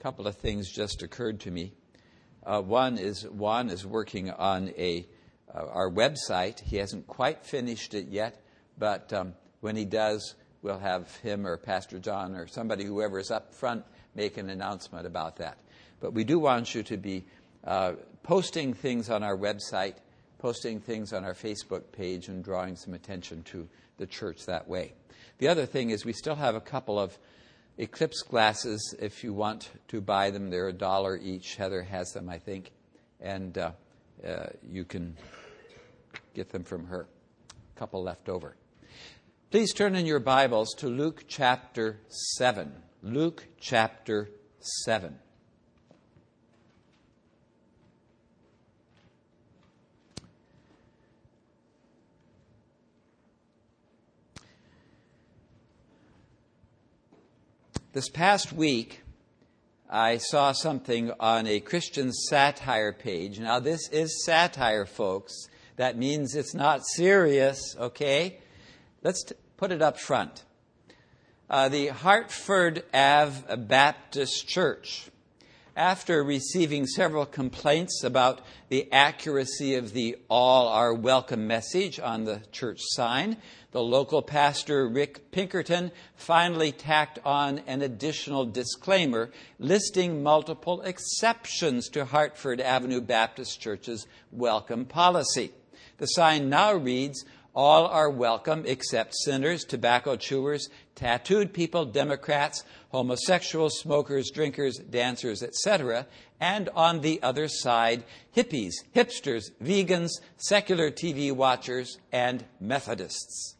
couple of things just occurred to me. One is Juan is working on our website. He hasn't quite finished it yet, but when he does, we'll have him or Pastor John or somebody, whoever is up front, make an announcement about that. But we do want you to be posting things on our website, posting things on our Facebook page, and drawing some attention to the church that way. The other thing is we still have a couple of eclipse glasses. If you want to buy them, they're $1 each. Heather has them, I think, and you can get them from her. A couple left over. Please turn in your Bibles to Luke chapter 7. Luke chapter 7. This past week, I saw something on a Christian satire page. Now, this is satire, folks. That means it's not serious, okay? Let's put it up front. The Hartford Ave Baptist Church, after receiving several complaints about the accuracy of the All Are Welcome message on the church sign, the local pastor, Rick Pinkerton, finally tacked on an additional disclaimer listing multiple exceptions to Hartford Avenue Baptist Church's welcome policy. The sign now reads, "All are welcome except sinners, tobacco chewers, tattooed people, Democrats, homosexuals, smokers, drinkers, dancers, etc." And on the other side, hippies, hipsters, vegans, secular TV watchers, and Methodists.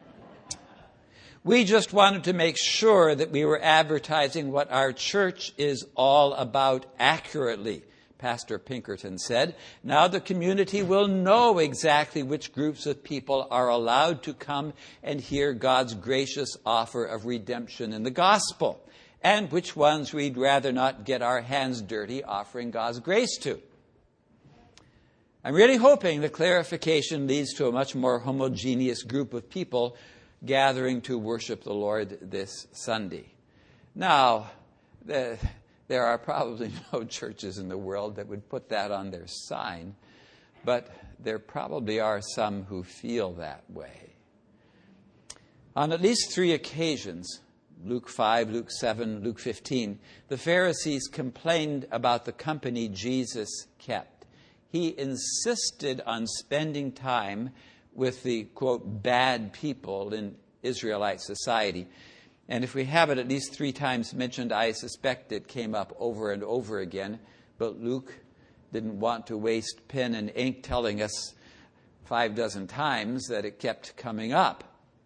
We just wanted to make sure that we were advertising what our church is all about accurately, Pastor Pinkerton said. Now the community will know exactly which groups of people are allowed to come and hear God's gracious offer of redemption in the gospel, and which ones we'd rather not get our hands dirty offering God's grace to. I'm really hoping the clarification leads to a much more homogeneous group of people gathering to worship the Lord this Sunday. Now, there are probably no churches in the world that would put that on their sign, but there probably are some who feel that way. On at least 3 occasions, Luke 5, Luke 7, Luke 15, the Pharisees complained about the company Jesus kept. He insisted on spending time with the, quote, bad people in Israelite society. And if we have it at least 3 times mentioned, I suspect it came up over and over again. But Luke didn't want to waste pen and ink telling us 6 times that it kept coming up.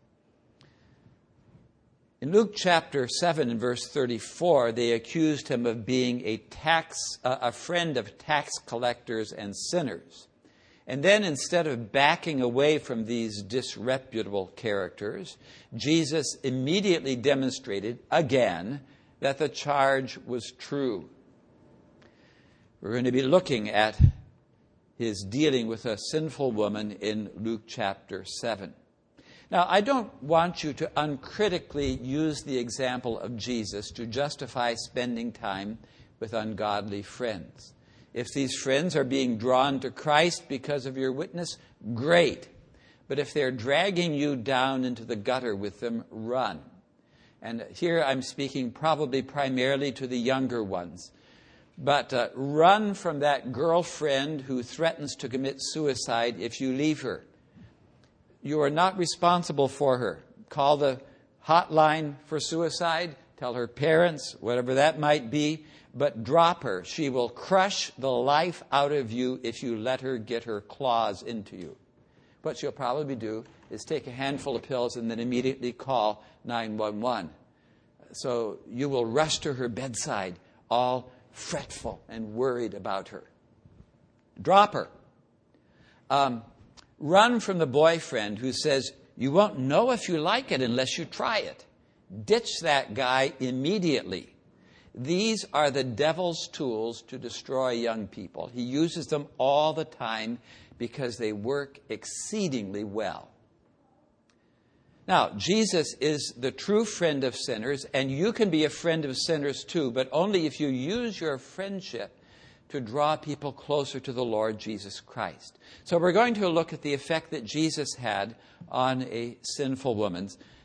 In Luke chapter 7 and verse 34, they accused him of being a friend of tax collectors and sinners. And then instead of backing away from these disreputable characters, Jesus immediately demonstrated again that the charge was true. We're going to be looking at his dealing with a sinful woman in Luke chapter 7. Now, I don't want you to uncritically use the example of Jesus to justify spending time with ungodly friends. If these friends are being drawn to Christ because of your witness, great. But if they're dragging you down into the gutter with them, run. And here I'm speaking probably primarily to the younger ones. But run from that girlfriend who threatens to commit suicide if you leave her. You are not responsible for her. Call the hotline for suicide. Tell her parents, whatever that might be. But drop her. She will crush the life out of you if you let her get her claws into you. What she'll probably do is take a handful of pills and then immediately call 911. So you will rush to her bedside, all fretful and worried about her. Drop her. Run from the boyfriend who says, you won't know if you like it unless you try it. Ditch that guy immediately. These are the devil's tools to destroy young people. He uses them all the time because they work exceedingly well. Now, Jesus is the true friend of sinners, and you can be a friend of sinners too, but only if you use your friendship to draw people closer to the Lord Jesus Christ. So we're going to look at the effect that Jesus had on a sinful woman.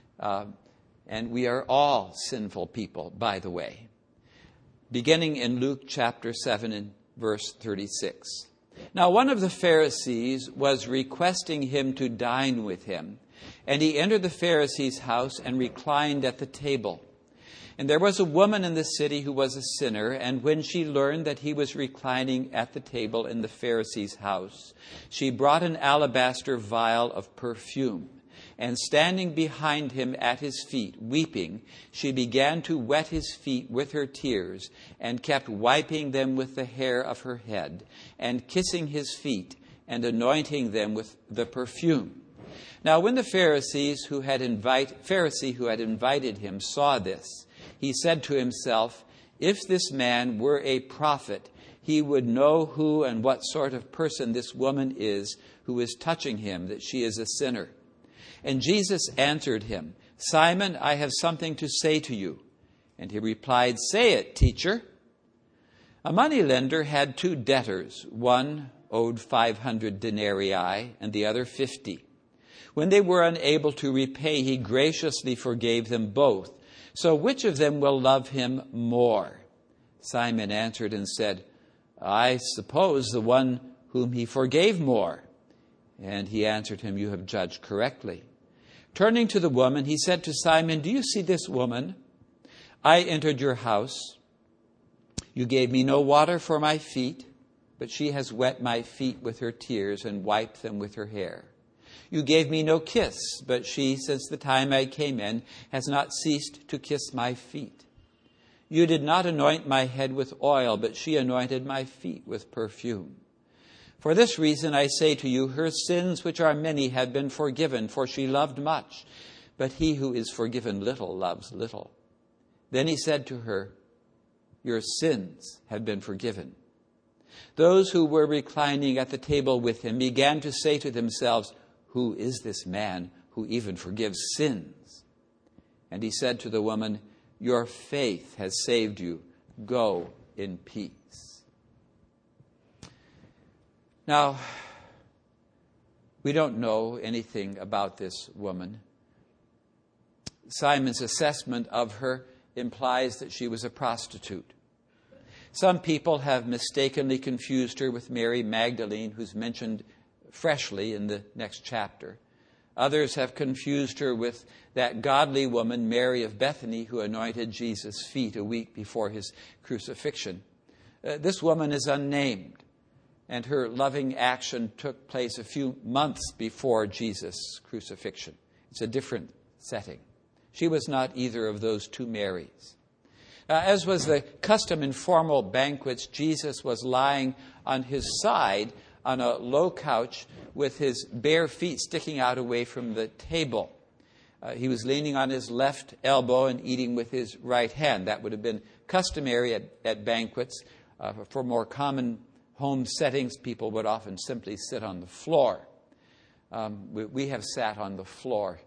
And we are all sinful people, by the way. Beginning in Luke chapter 7 and verse 36. Now one of the Pharisees was requesting him to dine with him. And he entered the Pharisee's house and reclined at the table. And there was a woman in the city who was a sinner, and when she learned that he was reclining at the table in the Pharisee's house, she brought an alabaster vial of perfume. And standing behind him at his feet, weeping, she began to wet his feet with her tears, and kept wiping them with the hair of her head, and kissing his feet, and anointing them with the perfume. Now when the Pharisee who had invited him saw this, he said to himself, "If this man were a prophet, he would know who and what sort of person this woman is who is touching him, that she is a sinner." And Jesus answered him, "Simon, I have something to say to you." And he replied, "Say it, teacher." A moneylender had 2 debtors. One owed 500 denarii and the other 50. When they were unable to repay, he graciously forgave them both. So which of them will love him more? Simon answered and said, "I suppose the one whom he forgave more." And he answered him, "You have judged correctly." Turning to the woman, he said to Simon, "Do you see this woman? I entered your house. You gave me no water for my feet, but she has wet my feet with her tears and wiped them with her hair. You gave me no kiss, but she, since the time I came in, has not ceased to kiss my feet. You did not anoint my head with oil, but she anointed my feet with perfume. For this reason I say to you, her sins, which are many, have been forgiven, for she loved much. But he who is forgiven little loves little." Then he said to her, "Your sins have been forgiven." Those who were reclining at the table with him began to say to themselves, "Who is this man who even forgives sins?" And he said to the woman, "Your faith has saved you. Go in peace." Now, we don't know anything about this woman. Simon's assessment of her implies that she was a prostitute. Some people have mistakenly confused her with Mary Magdalene, who's mentioned freshly in the next chapter. Others have confused her with that godly woman, Mary of Bethany, who anointed Jesus' feet a week before his crucifixion. This woman is unnamed, and her loving action took place a few months before Jesus' crucifixion. It's a different setting. She was not either of those 2 Marys. As was the custom in formal banquets, Jesus was lying on his side on a low couch with his bare feet sticking out away from the table. He was leaning on his left elbow and eating with his right hand. That would have been customary at banquets. For more common home settings, people would often simply sit on the floor. We have sat on the floor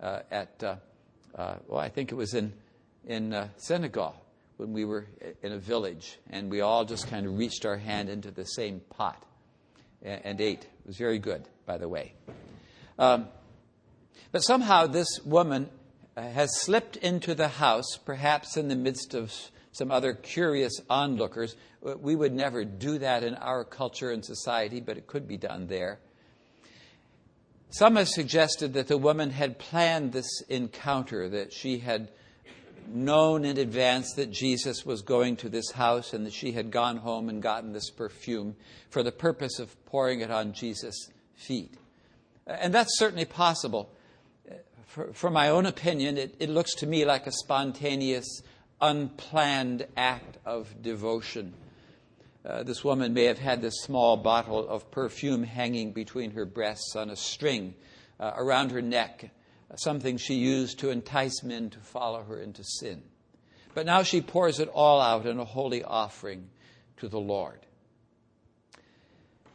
I think it was in Senegal when we were in a village, and we all just kind of reached our hand into the same pot and ate. It was very good, by the way. But somehow this woman has slipped into the house, perhaps in the midst of some other curious onlookers. We would never do that in our culture and society, but it could be done there. Some have suggested that the woman had planned this encounter, that she had known in advance that Jesus was going to this house, and that she had gone home and gotten this perfume for the purpose of pouring it on Jesus' feet. And that's certainly possible. For my own opinion, it looks to me like a spontaneous, unplanned act of devotion. This woman may have had this small bottle of perfume hanging between her breasts on a string around her neck, something she used to entice men to follow her into sin. But now she pours it all out in a holy offering to the Lord.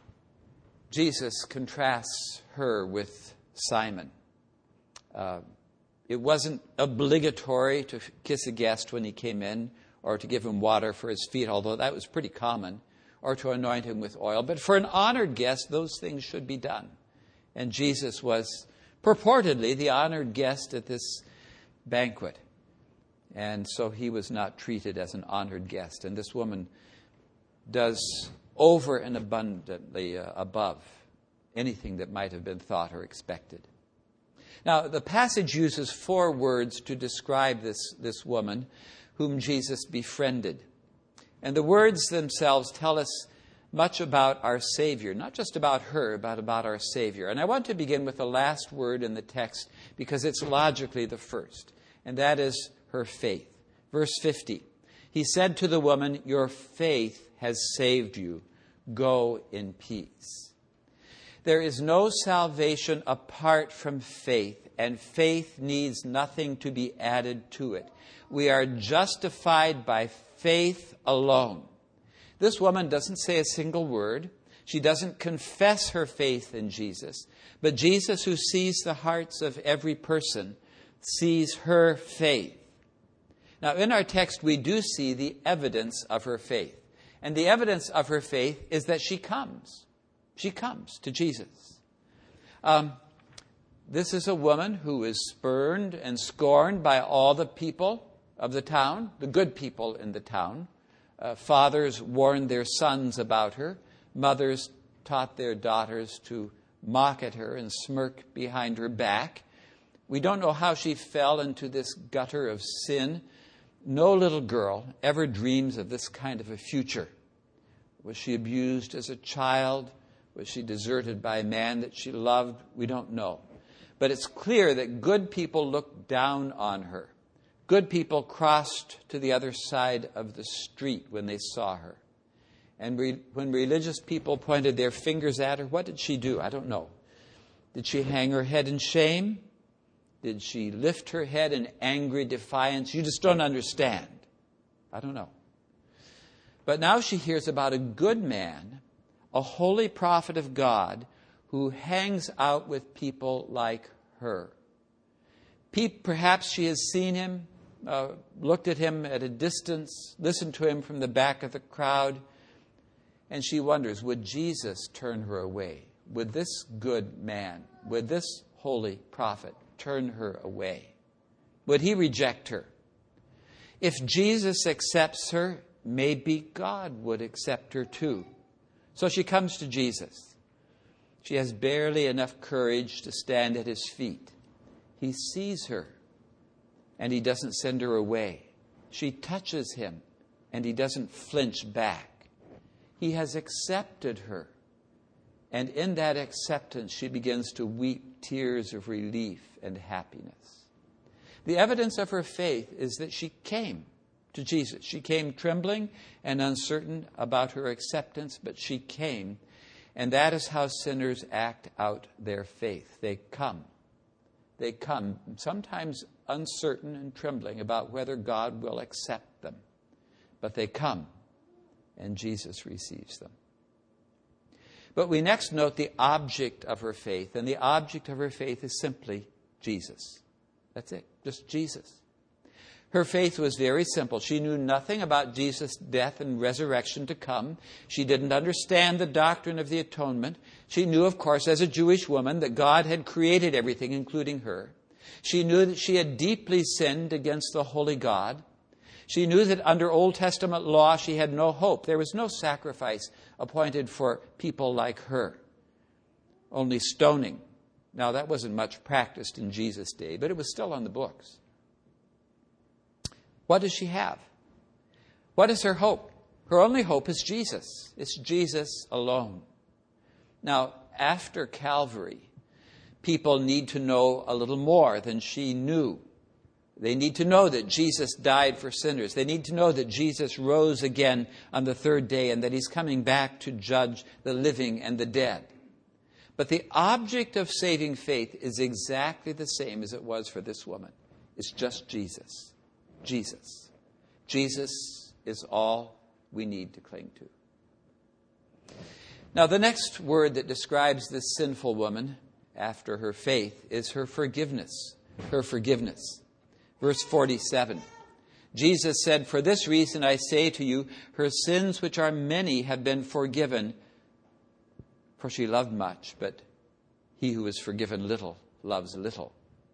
Jesus contrasts her with Simon. It wasn't obligatory to kiss a guest when he came in or to give him water for his feet, although that was pretty common, or to anoint him with oil. But for an honored guest, those things should be done. And Jesus was purportedly the honored guest at this banquet. And so he was not treated as an honored guest. And this woman does over and abundantly above anything that might have been thought or expected. Now, the passage uses 4 words to describe this woman whom Jesus befriended. And the words themselves tell us much about our Savior, not just about her, but about our Savior. And I want to begin with the last word in the text because it's logically the first, and that is her faith. Verse 50, he said to the woman, "Your faith has saved you. Go in peace." There is no salvation apart from faith, and faith needs nothing to be added to it. We are justified by faith alone. This woman doesn't say a single word. She doesn't confess her faith in Jesus. But Jesus, who sees the hearts of every person, sees her faith. Now, in our text, we do see the evidence of her faith. And the evidence of her faith is that she comes. She comes to Jesus. This is a woman who is spurned and scorned by all the people of the town, the good people in the town. Fathers warned their sons about her. Mothers taught their daughters to mock at her and smirk behind her back. We don't know how she fell into this gutter of sin. No little girl ever dreams of this kind of a future. Was she abused as a child? Was she deserted by a man that she loved? We don't know. But it's clear that good people looked down on her. Good people crossed to the other side of the street when they saw her. And when religious people pointed their fingers at her, what did she do? I don't know. Did she hang her head in shame? Did she lift her head in angry defiance? You just don't understand. I don't know. But now she hears about a good man, a holy prophet of God, who hangs out with people like her. Perhaps she has seen him, looked at him at a distance, listened to him from the back of the crowd, and she wonders, would Jesus turn her away? Would this good man, would this holy prophet turn her away? Would he reject her? If Jesus accepts her, maybe God would accept her too. So she comes to Jesus. She has barely enough courage to stand at his feet. He sees her, and he doesn't send her away. She touches him, and he doesn't flinch back. He has accepted her, and in that acceptance, she begins to weep tears of relief and happiness. The evidence of her faith is that she came to Jesus. She came trembling and uncertain about her acceptance, but she came. And that is how sinners act out their faith. They come. They come, sometimes uncertain and trembling about whether God will accept them. But they come, and Jesus receives them. But we next note the object of her faith, and the object of her faith is simply Jesus. That's it, just Jesus. Her faith was very simple. She knew nothing about Jesus' death and resurrection to come. She didn't understand the doctrine of the atonement. She knew, of course, as a Jewish woman, that God had created everything, including her. She knew that she had deeply sinned against the holy God. She knew that under Old Testament law, she had no hope. There was no sacrifice appointed for people like her. Only stoning. Now, that wasn't much practiced in Jesus' day, but it was still on the books. What does she have? What is her hope? Her only hope is Jesus. It's Jesus alone. Now, after Calvary, people need to know a little more than she knew. They need to know that Jesus died for sinners. They need to know that Jesus rose again on the third day and that he's coming back to judge the living and the dead. But the object of saving faith is exactly the same as it was for this woman. It's just Jesus. Jesus. Jesus is all we need to cling to. Now, the next word that describes this sinful woman after her faith is her forgiveness. her forgiveness. Verse 47, Jesus said, "For this reason I say to you, her sins, which are many, have been forgiven. For she loved much, but he who is forgiven little loves little."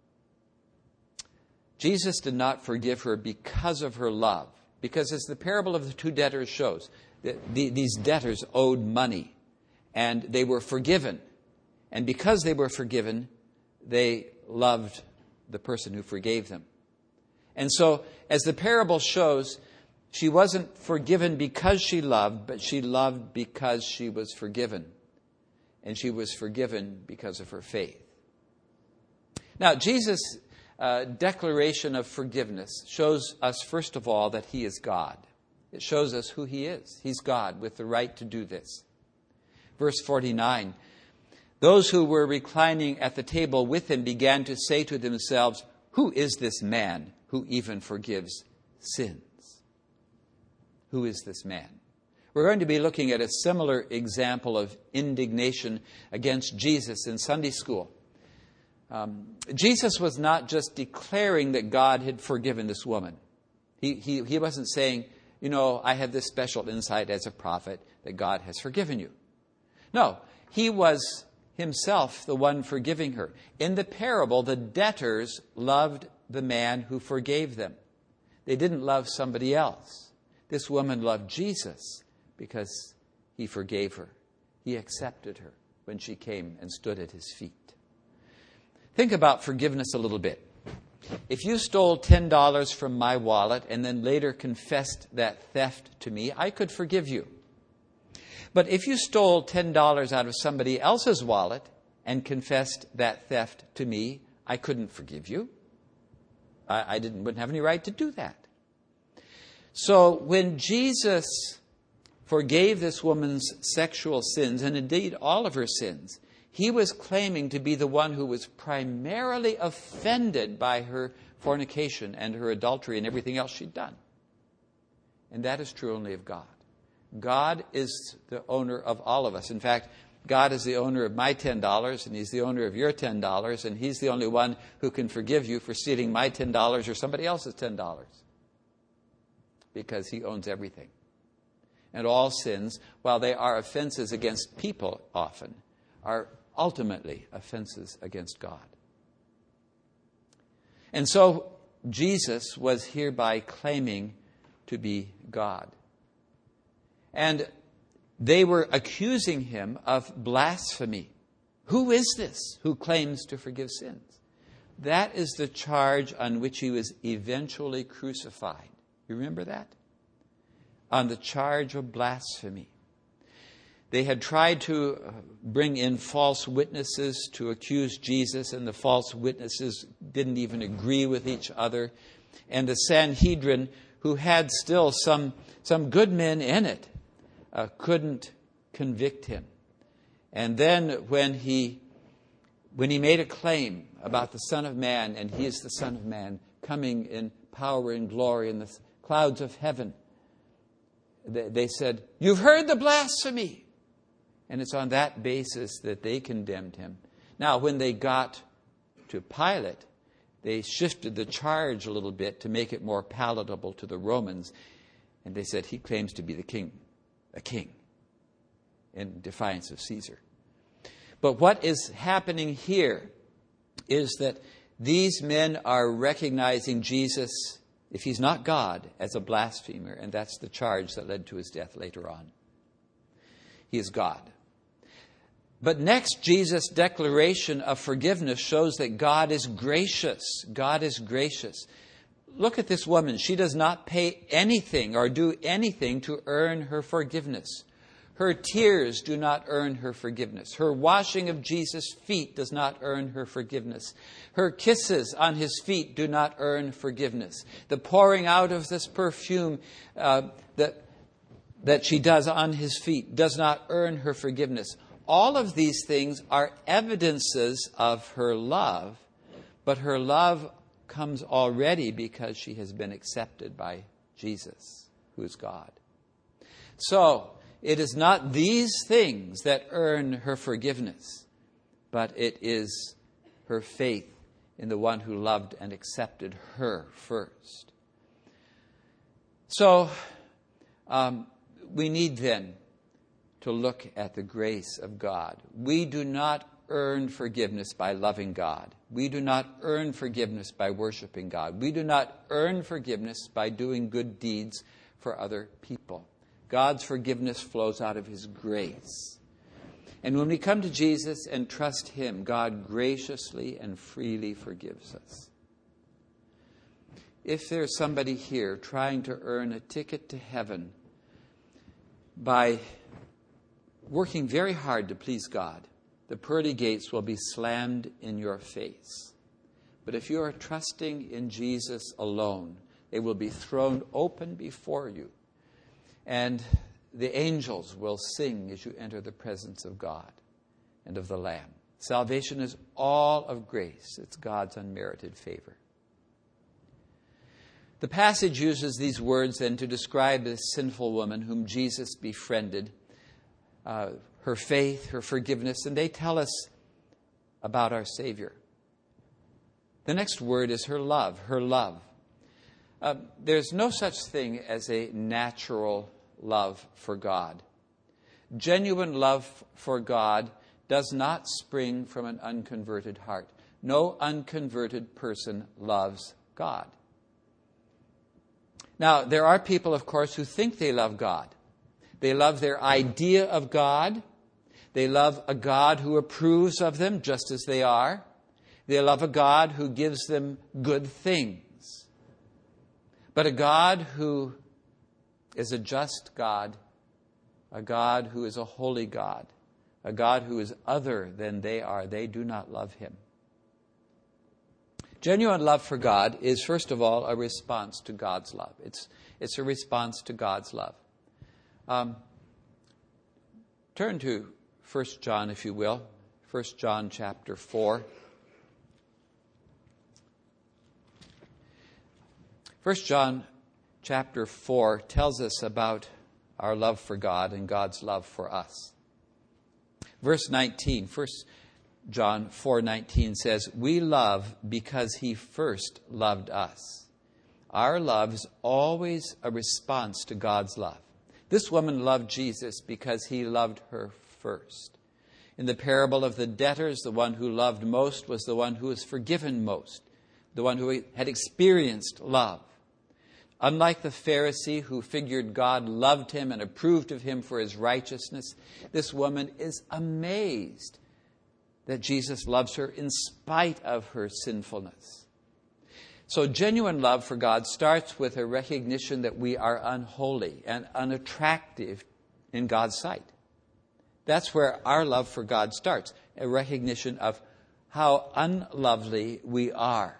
Jesus did not forgive her because of her love. Because as the parable of the two debtors shows, these debtors owed money and they were forgiven. And because they were forgiven, they loved the person who forgave them. And so, as the parable shows, she wasn't forgiven because she loved, but she loved because she was forgiven. And she was forgiven because of her faith. Now, Jesus' declaration of forgiveness shows us, first of all, that he is God. It shows us who he is. He's God with the right to do this. Verse 49, those who were reclining at the table with him began to say to themselves, "Who is this man who even forgives sins?" Who is this man? We're going to be looking at a similar example of indignation against Jesus in Sunday school. Jesus was not just declaring that God had forgiven this woman. He wasn't saying, I have this special insight as a prophet that God has forgiven you. No, he was himself the one forgiving her. In the parable, the debtors loved the man who forgave them. They didn't love somebody else. This woman loved Jesus because he forgave her. He accepted her when she came and stood at his feet. Think about forgiveness a little bit. If you stole $10 from my wallet and then later confessed that theft to me, I could forgive you. But if you stole $10 out of somebody else's wallet and confessed that theft to me, I couldn't forgive you. I wouldn't have any right to do that. So when Jesus forgave this woman's sexual sins, and indeed all of her sins, he was claiming to be the one who was primarily offended by her fornication and her adultery and everything else she'd done. And that is true only of God. God is the owner of all of us. In fact, God is the owner of my $10, and he's the owner of your $10, and he's the only one who can forgive you for stealing my $10 or somebody else's $10. Because he owns everything. And all sins, while they are offenses against people often, are ultimately offenses against God. And so Jesus was hereby claiming to be God. And they were accusing him of blasphemy. Who is this who claims to forgive sins? That is the charge on which he was eventually crucified. You remember that? On the charge of blasphemy. They had tried to bring in false witnesses to accuse Jesus, and the false witnesses didn't even agree with each other. And the Sanhedrin, who had still some good men in it, couldn't convict him. And then when he made a claim about the Son of Man, and he is the Son of Man, coming in power and glory in the clouds of heaven, they said, "You've heard the blasphemy." And it's on that basis that they condemned him. Now, when they got to Pilate, they shifted the charge a little bit to make it more palatable to the Romans. And they said, he claims to be a king, in defiance of Caesar. But what is happening here is that these men are recognizing Jesus, if he's not God, as a blasphemer. And that's the charge that led to his death later on. He is God. But next, Jesus' declaration of forgiveness shows that God is gracious. God is gracious. Look at this woman. She does not pay anything or do anything to earn her forgiveness. Her tears do not earn her forgiveness. Her washing of Jesus' feet does not earn her forgiveness. Her kisses on his feet do not earn forgiveness. The pouring out of this perfume that she does on his feet does not earn her forgiveness. All of these things are evidences of her love, but her love comes already because she has been accepted by Jesus, who is God. So, it is not these things that earn her forgiveness, but it is her faith in the one who loved and accepted her first. So we need then to look at the grace of God. We do not earn forgiveness by loving God. We do not earn forgiveness by worshiping God. We do not earn forgiveness by doing good deeds for other people. God's forgiveness flows out of His grace. And when we come to Jesus and trust Him, God graciously and freely forgives us. If there's somebody here trying to earn a ticket to heaven by working very hard to please God, the pearly gates will be slammed in your face. But if you are trusting in Jesus alone, they will be thrown open before you. And the angels will sing as you enter the presence of God and of the Lamb. Salvation is all of grace. It's God's unmerited favor. The passage uses these words then to describe this sinful woman whom Jesus befriended, her faith, her forgiveness, and they tell us about our Savior. The next word is her love, her love. There's no such thing as a natural love for God. Genuine love for God does not spring from an unconverted heart. No unconverted person loves God. Now, there are people, of course, who think they love God. They love their idea of God. They love a God who approves of them just as they are. They love a God who gives them good things. But a God who is a just God, a God who is a holy God, a God who is other than they are, they do not love Him. Genuine love for God is, first of all, a response to God's love. It's a response to God's love. Turn to 1 John, if you will. 1 John chapter 4. 1 John chapter 4 tells us about our love for God and God's love for us. Verse 19, 1 John 4:19 says, "We love because He first loved us." Our love is always a response to God's love. This woman loved Jesus because He loved her first. In the parable of the debtors, the one who loved most was the one who was forgiven most, the one who had experienced love. Unlike the Pharisee who figured God loved him and approved of him for his righteousness, this woman is amazed that Jesus loves her in spite of her sinfulness. So genuine love for God starts with a recognition that we are unholy and unattractive in God's sight. That's where our love for God starts, a recognition of how unlovely we are.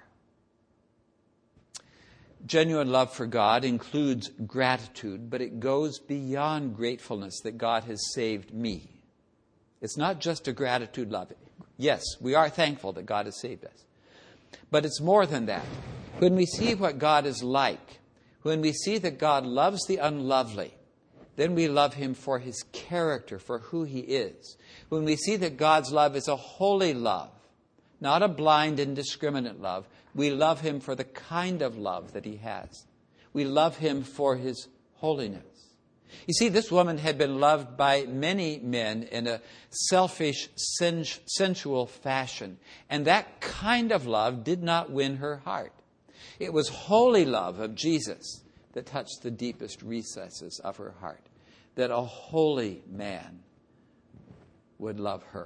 Genuine love for God includes gratitude, but it goes beyond gratefulness that God has saved me. It's not just a gratitude love. Yes, we are thankful that God has saved us. But it's more than that. When we see what God is like, when we see that God loves the unlovely, then we love Him for His character, for who He is. When we see that God's love is a holy love, not a blind, indiscriminate love, we love Him for the kind of love that He has. We love Him for His holiness. You see, this woman had been loved by many men in a selfish, sensual fashion. And that kind of love did not win her heart. It was holy love of Jesus that touched the deepest recesses of her heart. That a holy man would love her.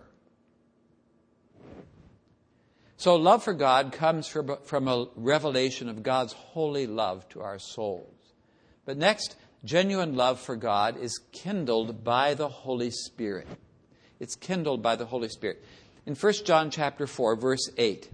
So love for God comes from a revelation of God's holy love to our souls. But next, genuine love for God is kindled by the Holy Spirit. It's kindled by the Holy Spirit. In 1 John chapter 4, verse 8,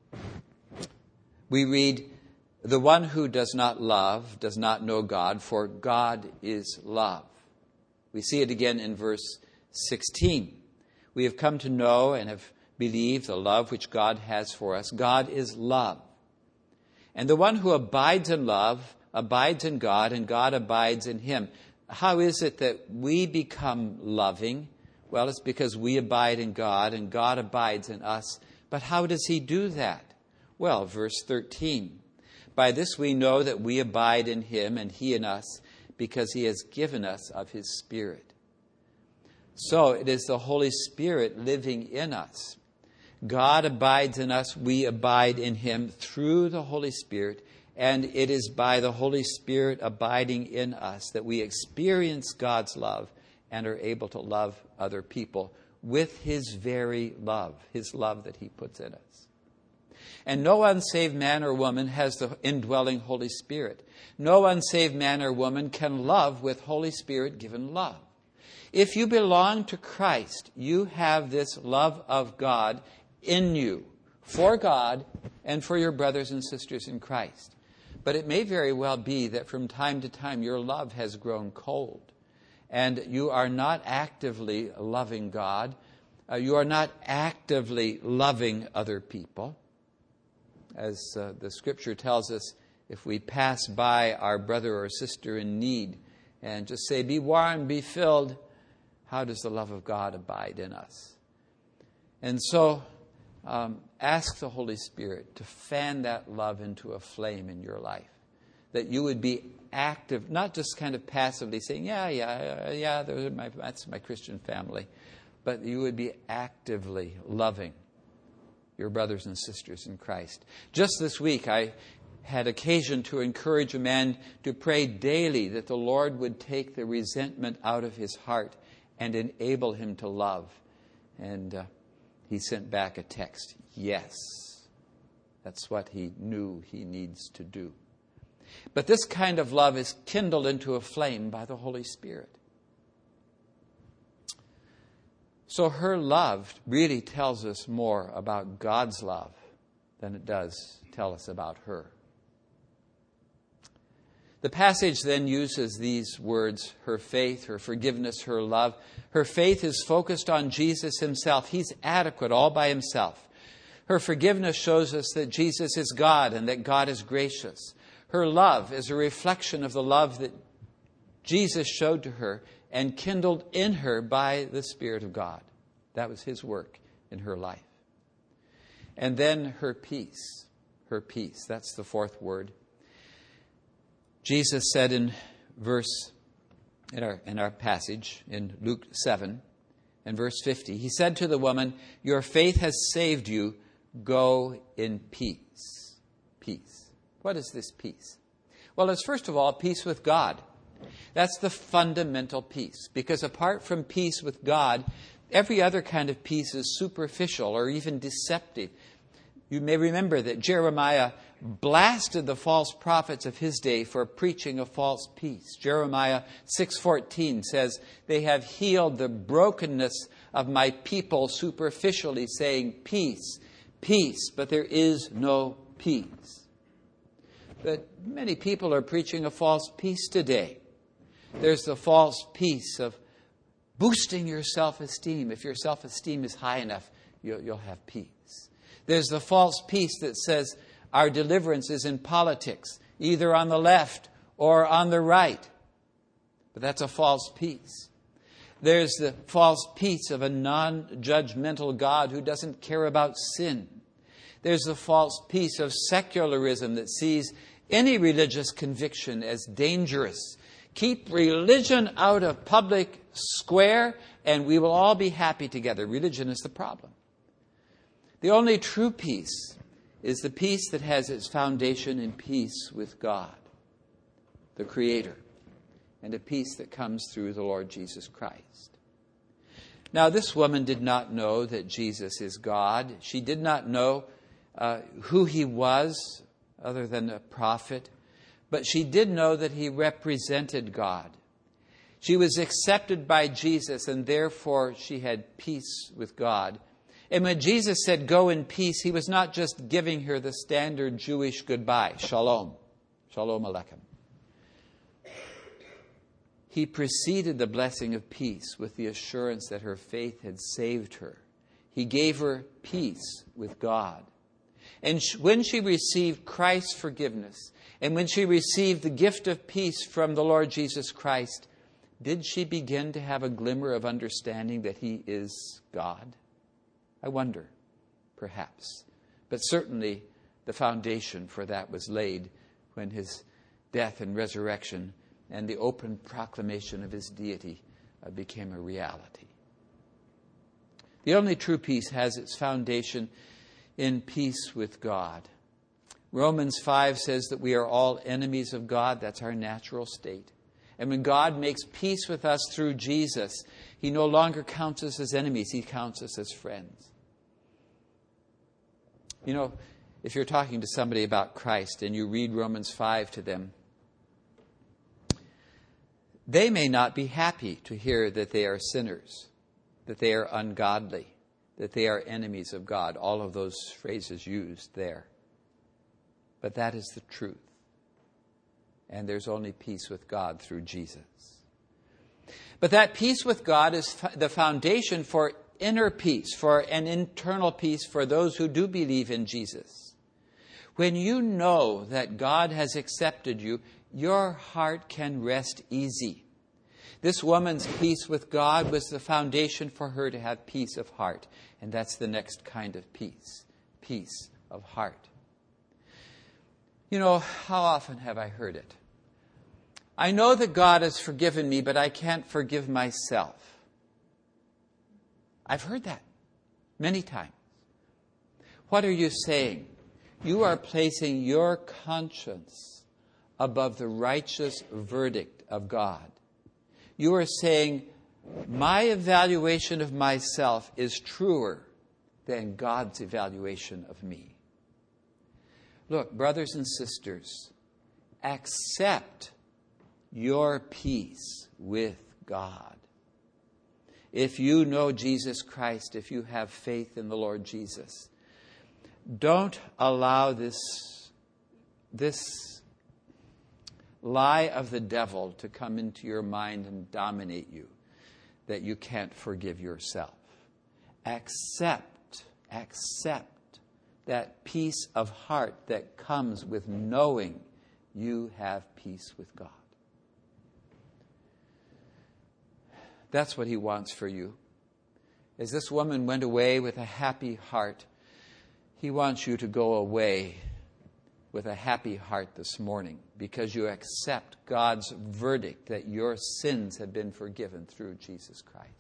we read, "The one who does not love does not know God, for God is love." We see it again in verse 16. "We have come to know and have believed the love which God has for us. God is love. And the one who abides in love abides in God, and God abides in him." How is it that we become loving? Well, it's because we abide in God and God abides in us. But how does He do that? Well, verse 13. By this we know that we abide in him and he in us, because he has given us of his Spirit. So it is the Holy Spirit living in us. God abides in us, we abide in him through the Holy Spirit, and it is by the Holy Spirit abiding in us that we experience God's love and are able to love other people with his very love, his love that he puts in us. And no unsaved man or woman has the indwelling Holy Spirit. No unsaved man or woman can love with Holy Spirit-given love. If you belong to Christ, you have this love of God in you, for God and for your brothers and sisters in Christ. But it may very well be that from time to time your love has grown cold, and you are not actively loving God. You are not actively loving other people. As the Scripture tells us, if we pass by our brother or sister in need and just say, be warm, be filled, how does the love of God abide in us? And so ask the Holy Spirit to fan that love into a flame in your life, that you would be active, not just kind of passively saying, that's my Christian family, but you would be actively loving your brothers and sisters in Christ. Just this week, I had occasion to encourage a man to pray daily that the Lord would take the resentment out of his heart and enable him to love. And he sent back a text, yes. That's what he knew he needs to do. But this kind of love is kindled into a flame by the Holy Spirit. So her love really tells us more about God's love than it does tell us about her. The passage then uses these words, her faith, her forgiveness, her love. Her faith is focused on Jesus himself. He's adequate all by himself. Her forgiveness shows us that Jesus is God and that God is gracious. Her love is a reflection of the love that Jesus showed to her and kindled in her by the Spirit of God. That was his work in her life. And then her peace. Her peace. That's the fourth word. Jesus said in our passage in Luke 7 and verse 50, he said to the woman, your faith has saved you. Go in peace. Peace. What is this peace? Well, it's first of all peace with God. That's the fundamental peace. Because apart from peace with God, every other kind of peace is superficial or even deceptive. You may remember that Jeremiah blasted the false prophets of his day for preaching a false peace. Jeremiah 6:14 says, they have healed the brokenness of my people superficially, saying, peace, peace, but there is no peace. But many people are preaching a false peace today. There's the false peace of boosting your self-esteem. If your self-esteem is high enough, you'll have peace. There's the false peace that says our deliverance is in politics, either on the left or on the right. But that's a false peace. There's the false peace of a non-judgmental God who doesn't care about sin. There's the false peace of secularism that sees any religious conviction as dangerous. Keep religion out of public square and we will all be happy together. Religion is the problem. The only true peace is the peace that has its foundation in peace with God, the Creator, and a peace that comes through the Lord Jesus Christ. Now, this woman did not know that Jesus is God. She did not know who he was other than a prophet, but she did know that he represented God. She was accepted by Jesus, and therefore she had peace with God. And when Jesus said, go in peace, he was not just giving her the standard Jewish goodbye, shalom, shalom aleichem. He preceded the blessing of peace with the assurance that her faith had saved her. He gave her peace with God. And when she received Christ's forgiveness, and when she received the gift of peace from the Lord Jesus Christ, did she begin to have a glimmer of understanding that he is God? I wonder, perhaps. But certainly the foundation for that was laid when his death and resurrection and the open proclamation of his deity became a reality. The only true peace has its foundation in peace with God. Romans 5 says that we are all enemies of God. That's our natural state. And when God makes peace with us through Jesus, he no longer counts us as enemies. He counts us as friends. You know, if you're talking to somebody about Christ and you read Romans 5 to them, they may not be happy to hear that they are sinners, that they are ungodly, that they are enemies of God. All of those phrases used there. But that is the truth. And there's only peace with God through Jesus. But that peace with God is the foundation for inner peace, for an internal peace for those who do believe in Jesus. When you know that God has accepted you, your heart can rest easy. This woman's peace with God was the foundation for her to have peace of heart. And that's the next kind of peace, peace of heart. You know, how often have I heard it? I know that God has forgiven me, but I can't forgive myself. I've heard that many times. What are you saying? You are placing your conscience above the righteous verdict of God. You are saying, my evaluation of myself is truer than God's evaluation of me. Look, brothers and sisters, accept your peace with God. If you know Jesus Christ, if you have faith in the Lord Jesus, don't allow this lie of the devil to come into your mind and dominate you, that you can't forgive yourself. Accept that peace of heart that comes with knowing you have peace with God. That's what he wants for you. As this woman went away with a happy heart, he wants you to go away with a happy heart this morning because you accept God's verdict that your sins have been forgiven through Jesus Christ.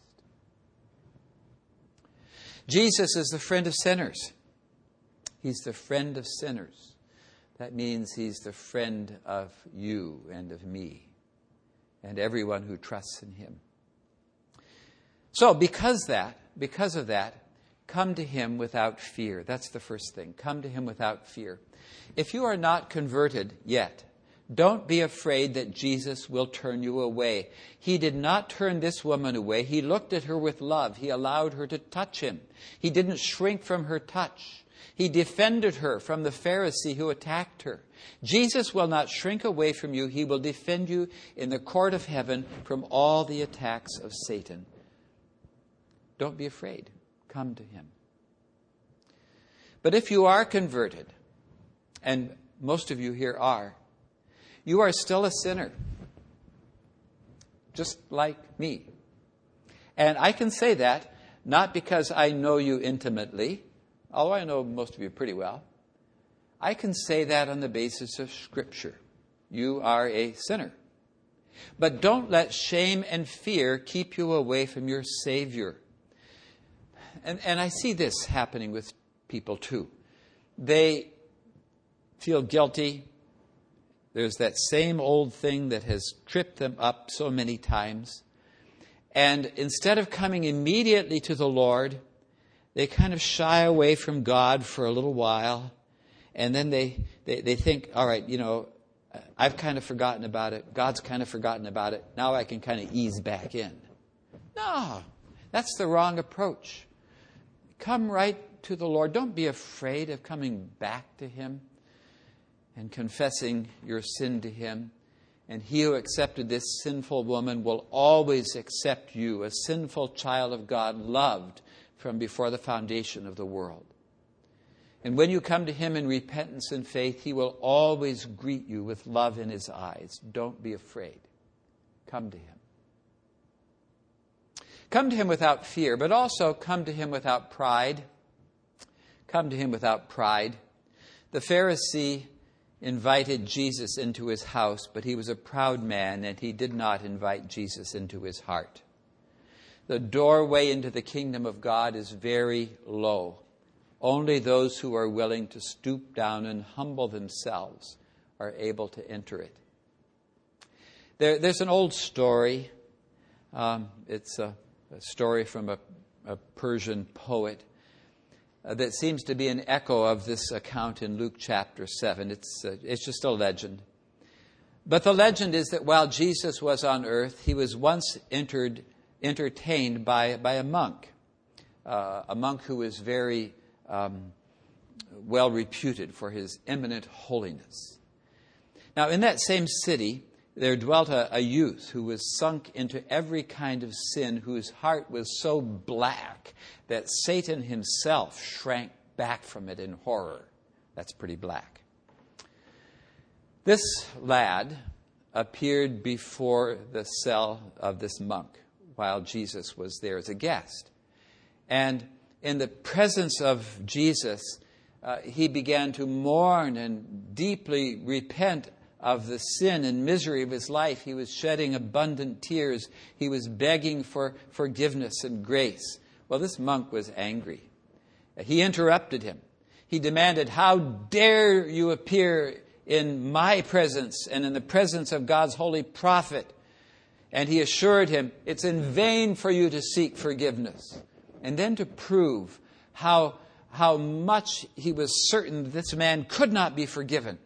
Jesus is the friend of sinners. He's the friend of sinners. That means he's the friend of you and of me and everyone who trusts in him. So because of that, come to him without fear. That's the first thing. Come to him without fear. If you are not converted yet, don't be afraid that Jesus will turn you away. He did not turn this woman away. He looked at her with love. He allowed her to touch him. He didn't shrink from her touch. He defended her from the Pharisee who attacked her. Jesus will not shrink away from you. He will defend you in the court of heaven from all the attacks of Satan. Don't be afraid. Come to him. But if you are converted, and most of you here are, you are still a sinner, just like me. And I can say that not because I know you intimately, although I know most of you pretty well. I can say that on the basis of Scripture. You are a sinner. But don't let shame and fear keep you away from your Savior. And I see this happening with people too. They feel guilty. There's that same old thing that has tripped them up so many times. And instead of coming immediately to the Lord, they kind of shy away from God for a little while. And then they think, all right, I've kind of forgotten about it. God's kind of forgotten about it. Now I can kind of ease back in. No, that's the wrong approach. Come right to the Lord. Don't be afraid of coming back to him and confessing your sin to him. And he who accepted this sinful woman will always accept you, a sinful child of God, loved from before the foundation of the world. And when you come to him in repentance and faith, he will always greet you with love in his eyes. Don't be afraid. Come to him. Come to him without fear, but also come to him without pride. Come to him without pride. The Pharisee invited Jesus into his house, but he was a proud man, and he did not invite Jesus into his heart. The doorway into the kingdom of God is very low. Only those who are willing to stoop down and humble themselves are able to enter it. There's an old story. It's a story from a Persian poet that seems to be an echo of this account in Luke chapter 7. It's just a legend. But the legend is that while Jesus was on earth, he was once entertained by a monk who was very well reputed for his eminent holiness. Now, in that same city, there dwelt a youth who was sunk into every kind of sin, whose heart was so black that Satan himself shrank back from it in horror. That's pretty black. This lad appeared before the cell of this monk while Jesus was there as a guest. And in the presence of Jesus, he began to mourn and deeply repent of the sin and misery of his life. He was shedding abundant tears. He was begging for forgiveness and grace. Well, this monk was angry. He interrupted him. He demanded, "How dare you appear in my presence and in the presence of God's holy prophet?" And he assured him, "It's in vain for you to seek forgiveness." And then to prove how much he was certain that this man could not be forgiven,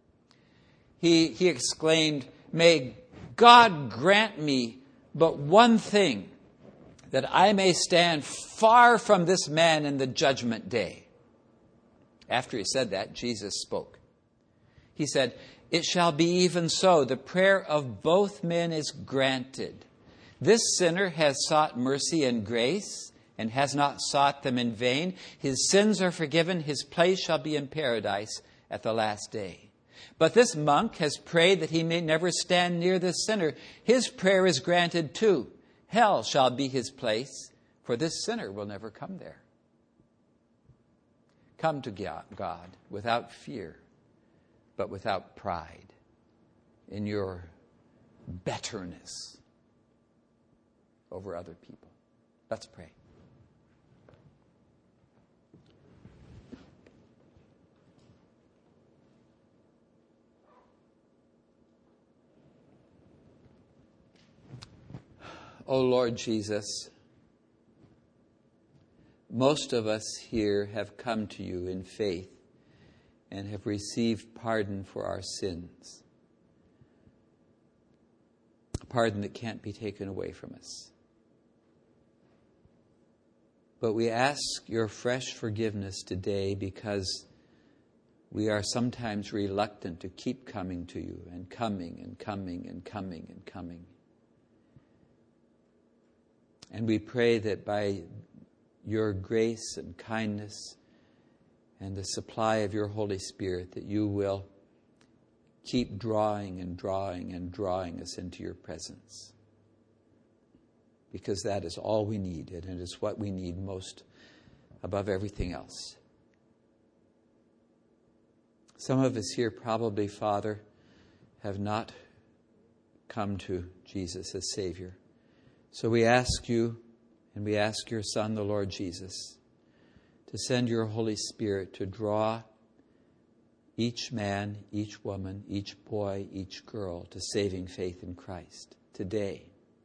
he exclaimed, "May God grant me but one thing, that I may stand far from this man in the judgment day." After he said that, Jesus spoke. He said, "It shall be even so. The prayer of both men is granted. This sinner has sought mercy and grace, and has not sought them in vain. His sins are forgiven. His place shall be in paradise at the last day. But this monk has prayed that he may never stand near this sinner. His prayer is granted too. Hell shall be his place, for this sinner will never come there." Come to God without fear, but without pride in your betterness over other people. Let's pray. O Lord Jesus, most of us here have come to you in faith and have received pardon for our sins. A pardon that can't be taken away from us. But we ask your fresh forgiveness today because we are sometimes reluctant to keep coming to you and coming and coming and coming and coming. And we pray that by your grace and kindness and the supply of your Holy Spirit, that you will keep drawing and drawing and drawing us into your presence. Because that is all we need, and it is what we need most above everything else. Some of us here probably, Father, have not come to Jesus as Savior. So we ask you, and we ask your Son, the Lord Jesus, to send your Holy Spirit to draw each man, each woman, each boy, each girl to saving faith in Christ today.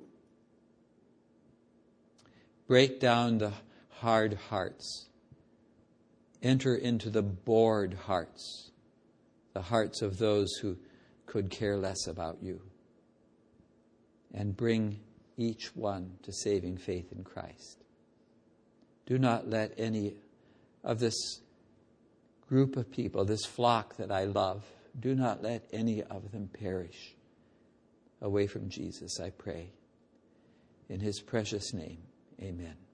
Break down the hard hearts. Enter into the bored hearts, the hearts of those who could care less about you, and bring each one to saving faith in Christ. Do not let any of this group of people, this flock that I love, do not let any of them perish away from Jesus, I pray. In his precious name, amen.